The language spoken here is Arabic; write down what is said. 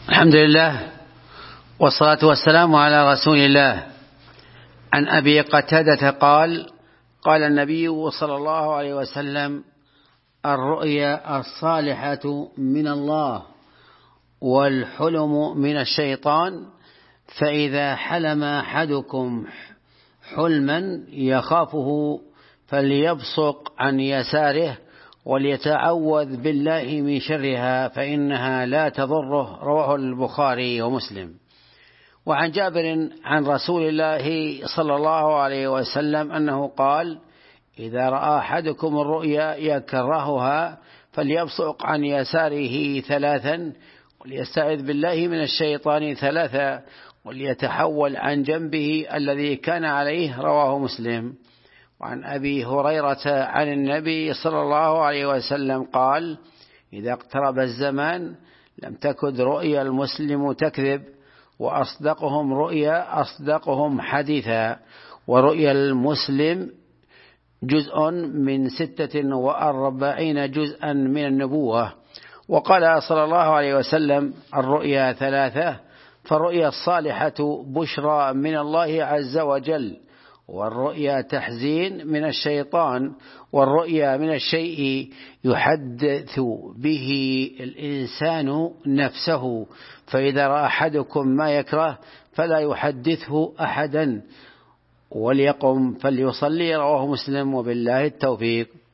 الحمد لله والصلاة والسلام على رسول الله. عن أبي قتادة قال: قال النبي صلى الله عليه وسلم: الرؤيا الصالحة من الله والحلم من الشيطان، فإذا حلم أحدكم حلما يخافه فليبصق عن يساره وليتعوذ بالله من شرها فإنها لا تضره. رواه البخاري ومسلم. وعن جابر عن رسول الله صلى الله عليه وسلم أنه قال: إذا رأى أحدكم الرؤيا يكرهها فليبصق عن يساره 3 وليستعذ بالله من الشيطان 3 وليتحول عن جنبه الذي كان عليه. رواه مسلم. وعن أبي هريرة عن النبي صلى الله عليه وسلم قال: إذا اقترب الزمان لم تكد رؤيا المسلم تكذب، وأصدقهم رؤيا أصدقهم حديثا. ورؤيا المسلم جزء من 46 جزءا من النبوة. وقال صلى الله عليه وسلم: الرؤيا 3، فالرؤيا الصالحة بشرى من الله عز وجل، والرؤيا تحزين من الشيطان، والرؤيا من الشيء يحدث به الإنسان نفسه، فإذا رأى أحدكم ما يكره فلا يحدثه أحدا وليقم فليصلي. رواه مسلم وبالله التوفيق.